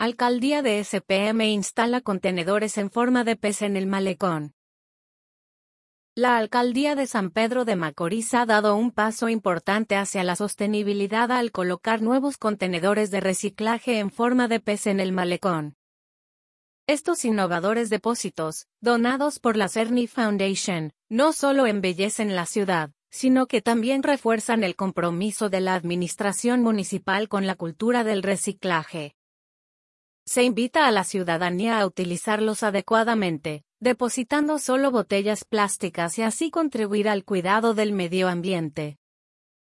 Alcaldía de SPM instala contenedores en forma de pez en el malecón. La Alcaldía de San Pedro de Macorís ha dado un paso importante hacia la sostenibilidad al colocar nuevos contenedores de reciclaje en forma de pez en el malecón. Estos innovadores depósitos, donados por la Cerny Foundation, no solo embellecen la ciudad, sino que también refuerzan el compromiso de la administración municipal con la cultura del reciclaje. Se invita a la ciudadanía a utilizarlos adecuadamente, depositando solo botellas plásticas y así contribuir al cuidado del medio ambiente.